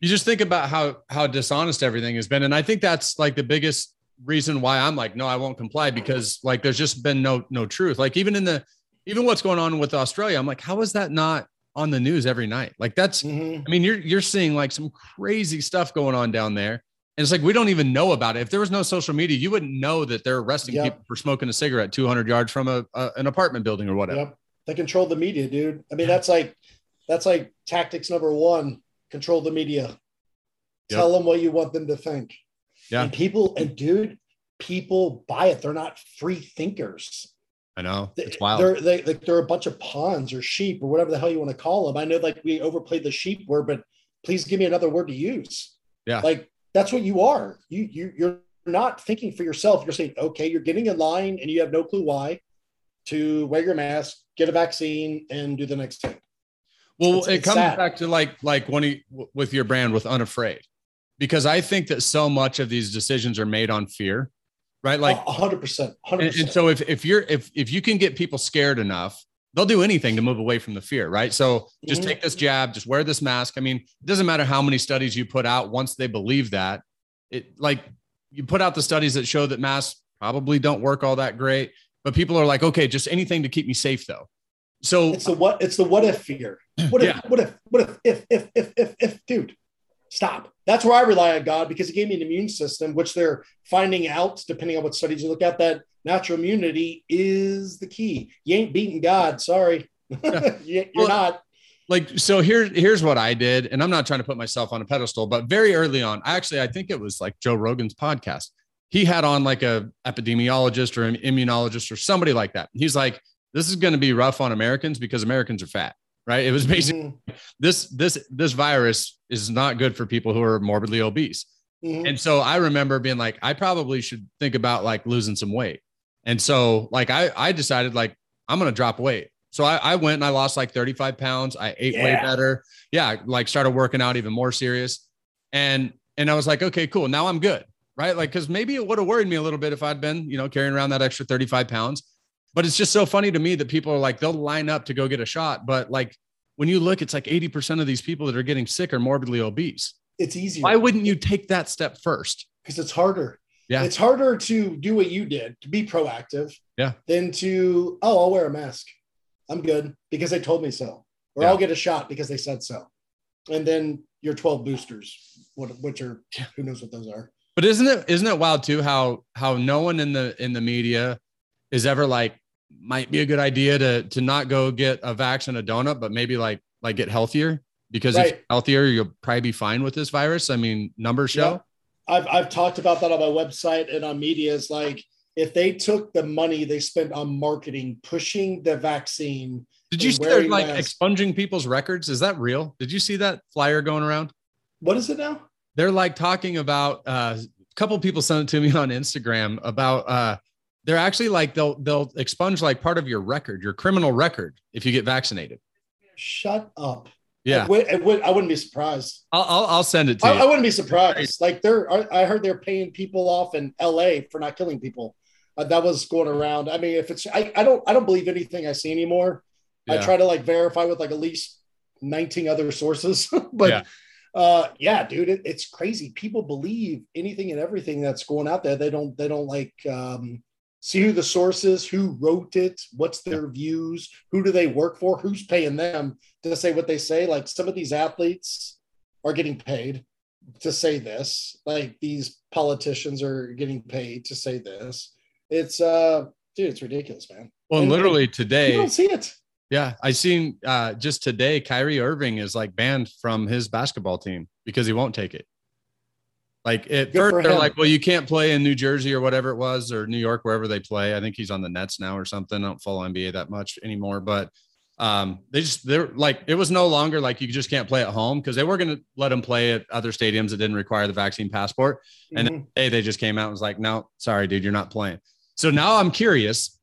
You just think about how dishonest everything has been. And I think that's like the biggest reason why I'm like, no, I won't comply, because like there's just been no truth. Like even what's going on with Australia, I'm like, how is that not on the news every night? Like that's, I mean, you're seeing like some crazy stuff going on down there. And it's like, we don't even know about it. If there was no social media, you wouldn't know that they're arresting people for smoking a cigarette 200 yards from an apartment building or whatever. Yep. They control the media, dude. I mean, that's like tactics number one, control the media. Tell them what you want them to think. Yeah. And people buy it. They're not free thinkers. I know. It's wild. They're a bunch of pawns or sheep or whatever the hell you want to call them. I know like we overplayed the sheep word, but please give me another word to use. Yeah. Like that's what you are. You're not thinking for yourself. You're saying, okay, you're getting in line and you have no clue why, to wear your mask, get a vaccine, and do the next thing. Well, it comes back to like with your brand with Unafraid, because I think that so much of these decisions are made on fear, right? Like 100%. And so if you can get people scared enough, they'll do anything to move away from the fear, right? So just take this jab, just wear this mask. I mean, it doesn't matter how many studies you put out. Once they believe that, it like you put out the studies that show that masks probably don't work all that great, but people are like, okay, just anything to keep me safe though. So it's the what if fear. What if, dude, stop. That's where I rely on God, because he gave me an immune system, which they're finding out, depending on what studies you look at, that natural immunity is the key. You ain't beating God. Sorry. You're not. Like, so here's what I did. And I'm not trying to put myself on a pedestal, but very early on, I think it was like Joe Rogan's podcast. He had on like a epidemiologist or an immunologist or somebody like that. He's like, this is going to be rough on Americans because Americans are fat, right? It was basically this virus is not good for people who are morbidly obese. And so I remember being like, I probably should think about like losing some weight. And so like, I decided like, I'm going to drop weight. So I went and I lost like 35 pounds. I ate way better. Yeah. Like started working out even more serious. And I was like, okay, cool. Now I'm good. Right. Like, cause maybe it would have worried me a little bit if I'd been, carrying around that extra 35 pounds. But it's just so funny to me that people are like, they'll line up to go get a shot. But like, when you look, it's like 80% of these people that are getting sick are morbidly obese. It's easier. Why wouldn't you take that step first? Because it's harder. Yeah. It's harder to do what you did, to be proactive. Yeah. Than to, I'll wear a mask. I'm good because they told me so. Or I'll get a shot because they said so. And then your 12 boosters, which are, who knows what those are. But isn't it wild too, how no one in the media is ever like, might be a good idea to not go get a vax and a donut, but maybe like get healthier, because if you're healthier, you'll probably be fine with this virus. I mean, numbers show. Yeah. I've talked about that on my website and on media. Is like, if they took the money they spent on marketing, pushing the vaccine. Did you see they're like expunging people's records? Is that real? Did you see that flyer going around? What is it now? They're like talking about a couple of people sent it to me on Instagram about they're actually like they'll expunge like part of your record, your criminal record, if you get vaccinated. Shut up. Yeah, I wouldn't be surprised. I'll send it to you. I wouldn't be surprised. Like I heard they're paying people off in LA for not killing people. That was going around. I mean, if it's I don't believe anything I see anymore. Yeah. I try to like verify with like at least 19 other sources, but. Yeah. Dude, it's crazy. People believe anything and everything that's going out there. They don't like see who the source is, who wrote it, what's their views, who do they work for, who's paying them to say what they say. Like some of these athletes are getting paid to say this. Like these politicians are getting paid to say this. It's dude, it's ridiculous, man. Well, and literally today, you don't see it. Yeah, I seen just today, Kyrie Irving is like banned from his basketball team because he won't take it. Like at first they're like, well, you can't play in New Jersey or whatever it was, or New York, wherever they play. I think he's on the Nets now or something. I don't follow NBA that much anymore, but they're like, it was no longer like you just can't play at home, because they were going to let him play at other stadiums that didn't require the vaccine passport. And then they just came out and was like, no, sorry, dude, you're not playing. So now I'm curious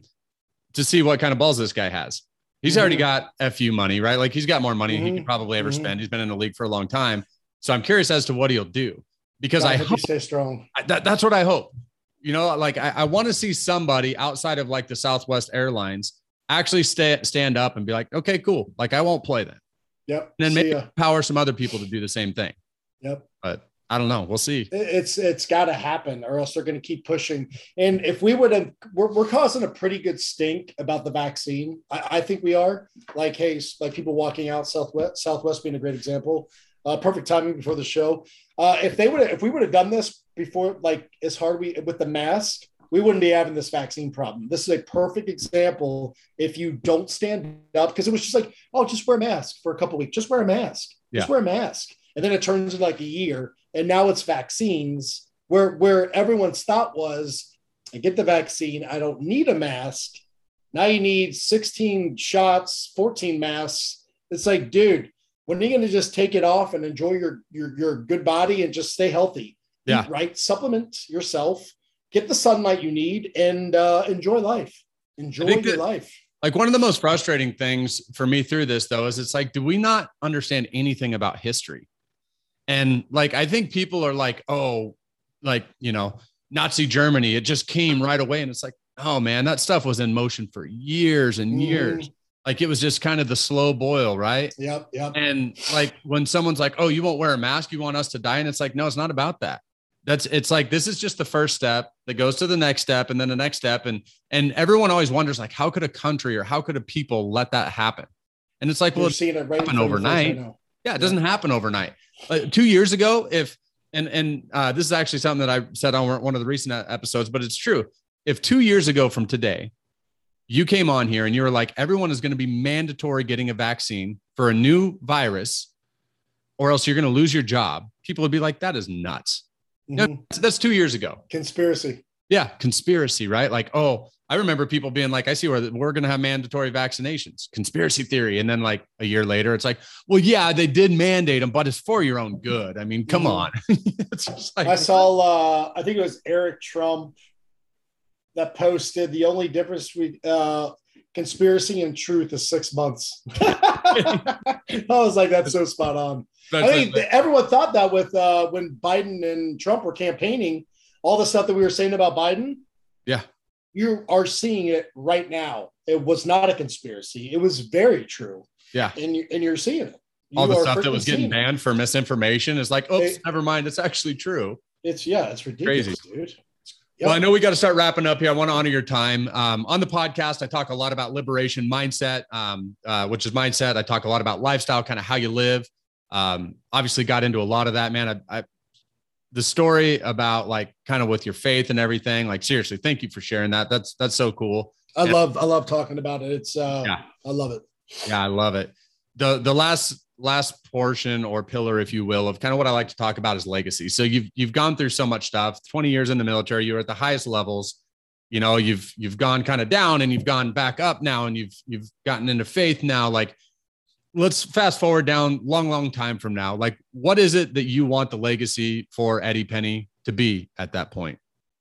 to see what kind of balls this guy has. He's already got FU money, right? Like he's got more money than he could probably ever spend. He's been in the league for a long time. So I'm curious as to what he'll do, because I hope he stays strong. That's what I hope. Like I want to see somebody outside of like the Southwest Airlines actually stand up and be like, okay, cool. Like I won't play then. Yep. And then maybe empower some other people to do the same thing. Yep. But I don't know. We'll see. It's got to happen, or else they're going to keep pushing. And if we would have, we're causing a pretty good stink about the vaccine. I think we are. Like, hey, like people walking out Southwest being a great example. Perfect timing before the show. If we would have done this before, like as hard with the mask, we wouldn't be having this vaccine problem. This is a perfect example. If you don't stand up, because it was just like, oh, just wear a mask for a couple of weeks. Just wear a mask. Just wear a mask. And then it turns into like a year. And now it's vaccines where everyone's thought was, I get the vaccine. I don't need a mask. Now you need 16 shots, 14 masks. It's like, dude, when are you going to just take it off and enjoy your good body and just stay healthy? Yeah. Eat right. Supplement yourself, get the sunlight you need, and enjoy life. Enjoy your life. Like one of the most frustrating things for me through this though, is it's like, do we not understand anything about history? And like, I think people are like, oh, like, you know, Nazi Germany, it just came right away. And it's like, oh man, that stuff was in motion for years and years. Like it was just kind of the slow boil, right? Yep. And like when someone's like, oh, you won't wear a mask, you want us to die. And it's like, no, it's not about that. It's like, this is just the first step that goes to the next step and then the next step. And everyone always wonders like, how could a country or how could a people let that happen? And it's like, well, it's seeing it right happen overnight. Yeah, it doesn't happen overnight. 2 years ago, this is actually something that I said on one of the recent episodes, but it's true. If 2 years ago from today, you came on here and you were like, everyone is going to be mandatory getting a vaccine for a new virus, or else you're going to lose your job, people would be like, that is nuts. No, that's 2 years ago. Conspiracy. Yeah. Conspiracy, right? Like, oh, I remember people being like, I see where we're going to have mandatory vaccinations, conspiracy theory. And then like a year later, it's like, well, yeah, they did mandate them, but it's for your own good. I mean, come on. It's just like, I saw, I think it was Eric Trump that posted the only difference between conspiracy and truth is 6 months. I was like, that's so spot on. Everyone thought that with when Biden and Trump were campaigning, all the stuff that we were saying about Biden. Yeah. You are seeing it right now. It was not a conspiracy. It was very true. Yeah. And you're seeing it. All the stuff that was getting banned for misinformation is like, oops, never mind. It's actually true. It's ridiculous, crazy. Dude. Yep. Well, I know we got to start wrapping up here. I want to honor your time. On the podcast, I talk a lot about liberation mindset, which is mindset. I talk a lot about lifestyle, kind of how you live. Obviously got into a lot of that, man. The story about like kind of with your faith and everything, like seriously, thank you for sharing that. That's so cool. I love talking about it. It's I love it. Yeah, I love it. The last portion or pillar, if you will, of kind of what I like to talk about is legacy. So you've gone through so much stuff, 20 years in the military, you were at the highest levels, you know, you've gone kind of down and you've gone back up now, and you've gotten into faith now. Like, let's fast forward down long time from now. Like, what is it that you want the legacy for Eddie Penney to be at that point?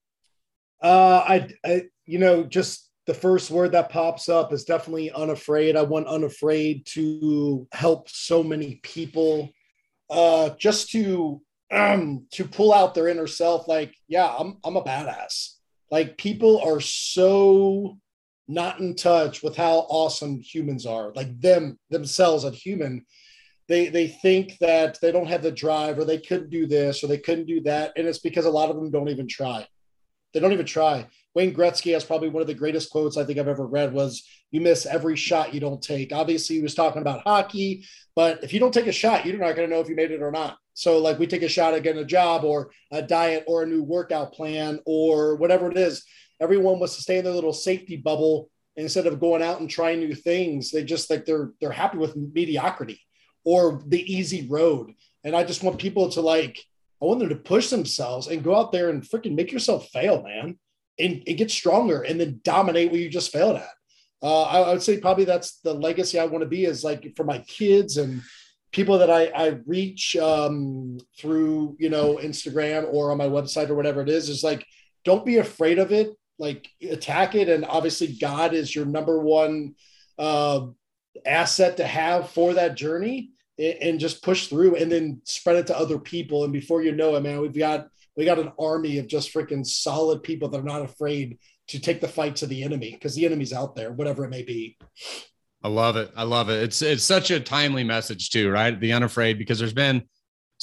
Just the first word that pops up is definitely unafraid. I want unafraid to help so many people, just to pull out their inner self. Like, yeah, I'm a badass. Like, people are so not in touch with how awesome humans are, like themselves as human. They think that they don't have the drive, or they couldn't do this, or they couldn't do that. And it's because a lot of them don't even try. They don't even try. Wayne Gretzky has probably one of the greatest quotes I think I've ever read was, you miss every shot you don't take. Obviously, he was talking about hockey, but if you don't take a shot, you're not going to know if you made it or not. So like, we take a shot at getting a job or a diet or a new workout plan or whatever it is. Everyone wants to stay in their little safety bubble instead of going out and trying new things. They just like, they're happy with mediocrity or the easy road. And I just want people to I want them to push themselves and go out there and freaking make yourself fail, man, and get stronger and then dominate what you just failed at. I would say probably that's the legacy I want to be, is like for my kids and people that I reach through, Instagram or on my website or whatever it is like, don't be afraid of it. Like, attack it. And obviously God is your number one asset to have for that journey, and just push through and then spread it to other people. And before you know it, man, we got an army of just freaking solid people that are not afraid to take the fight to the enemy, because the enemy's out there, whatever it may be. I love it. It's such a timely message too, right? The unafraid, because there's been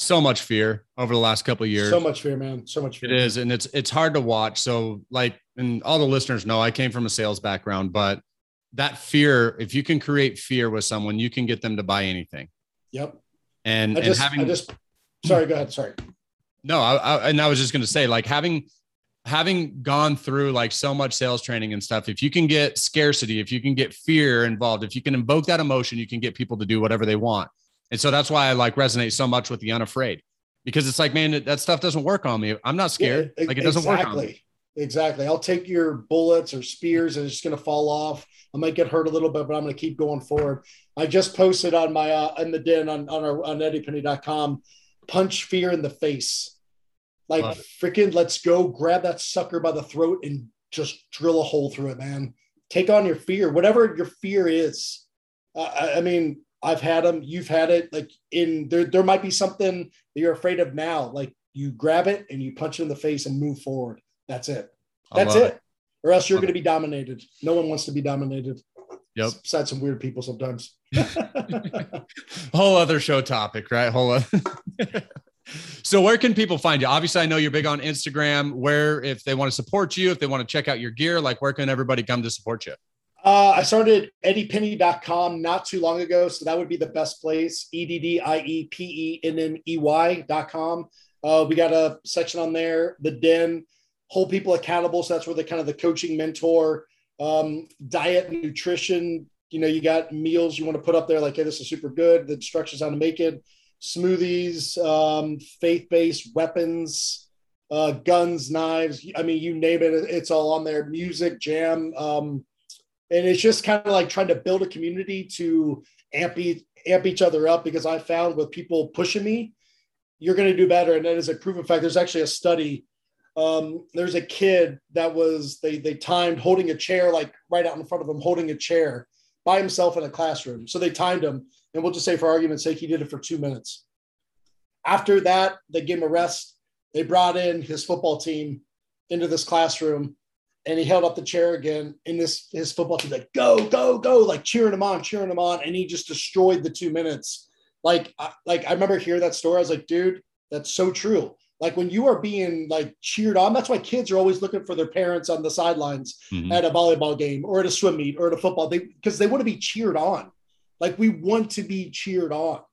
so much fear over the last couple of years. So much fear, man. So much fear. It is. And it's hard to watch. So like, and all the listeners know I came from a sales background, but that fear, if you can create fear with someone, you can get them to buy anything. Yep. And sorry, go ahead. Sorry. No, I was just going to say, like, having gone through like so much sales training and stuff, if you can get scarcity, if you can get fear involved, if you can invoke that emotion, you can get people to do whatever they want. And so that's why I like resonate so much with the unafraid, because it's like, man, that stuff doesn't work on me. I'm not scared. Like it doesn't work on me. Exactly. I'll take your bullets or spears and it's just going to fall off. I might get hurt a little bit, but I'm going to keep going forward. I just posted on my, in the den on EddiePenny.com, punch fear in the face. Like freaking, let's go grab that sucker by the throat and just drill a hole through it, man. Take on your fear, whatever your fear is. I mean, I've had them, you've had it. Like there might be something that you're afraid of now. Like you grab it and you punch it in the face and move forward. That's it. That's it. Or else you're going to be dominated. No one wants to be dominated. Yep. Besides some weird people sometimes. Whole other show topic, right? So where can people find you? Obviously, I know you're big on Instagram. Where, if they want to support you, if they want to check out your gear, like where can everybody come to support you? I started EddiePenny.com not too long ago. So that would be the best place. EddiePenney.com. We got a section on there, the den, hold people accountable. So that's where the kind of the coaching mentor, diet, nutrition, you got meals you want to put up there. Like, hey, this is super good. The instructions on how to make it. Smoothies, faith-based weapons, guns, knives. I mean, you name it, it's all on there. Music, jam. And it's just kind of like trying to build a community to amp each other up, because I found with people pushing me, you're going to do better. And that is a proven fact. There's actually a study. There's a kid that was, they timed holding a chair, like right out in front of him, holding a chair by himself in a classroom. So they timed him, and we'll just say for argument's sake, he did it for 2 minutes. After that, they gave him a rest. They brought in his football team into this classroom, and he held up the chair again. And his football team like, go, go, go, like cheering him on. And he just destroyed the 2 minutes. I remember hearing that story. I was like, dude, that's so true. Like when you are being like cheered on, that's why kids are always looking for their parents on the sidelines at a volleyball game or at a swim meet or at a football, because they want to be cheered on. Like we want to be cheered on.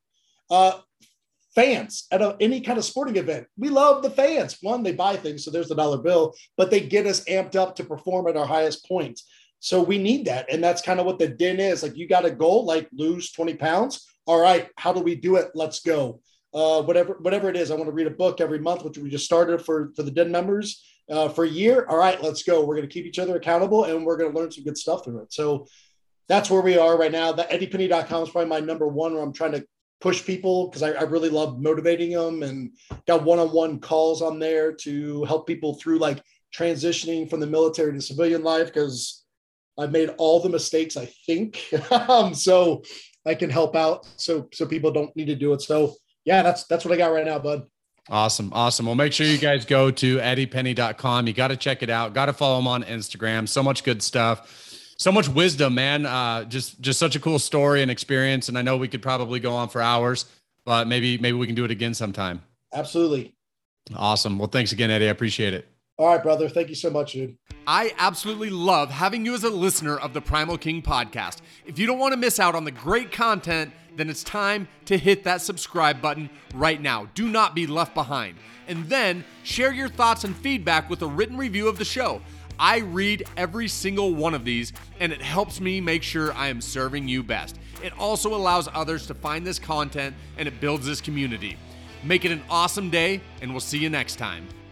Fans at any kind of sporting event, we love the fans. One, they buy things, so there's the dollar bill, but they get us amped up to perform at our highest point. So we need that. And that's kind of what the den is. Like, you got a goal, like lose 20 pounds. All right, how do we do it? Let's go. Whatever it is. I want to read a book every month, which we just started for the den members for a year. All right, let's go. We're going to keep each other accountable, and we're going to learn some good stuff through it. So that's where we are right now. The EddiePenny.com is probably my number one, where I'm trying to push people, because I really love motivating them, and got one-on-one calls on there to help people through like transitioning from the military to civilian life, because I've made all the mistakes, I think. So I can help out so people don't need to do it. So yeah, that's what I got right now, bud. Awesome. Well, make sure you guys go to EddiePenny.com. You got to check it out. Got to follow him on Instagram. So much good stuff. So much wisdom, man. Just such a cool story and experience. And I know we could probably go on for hours, but maybe we can do it again sometime. Absolutely. Awesome. Well, thanks again, Eddie. I appreciate it. All right, brother. Thank you so much, dude. I absolutely love having you as a listener of the Primal King podcast. If you don't want to miss out on the great content, then it's time to hit that subscribe button right now. Do not be left behind. And then share your thoughts and feedback with a written review of the show. I read every single one of these, and it helps me make sure I am serving you best. It also allows others to find this content, and it builds this community. Make it an awesome day, and we'll see you next time.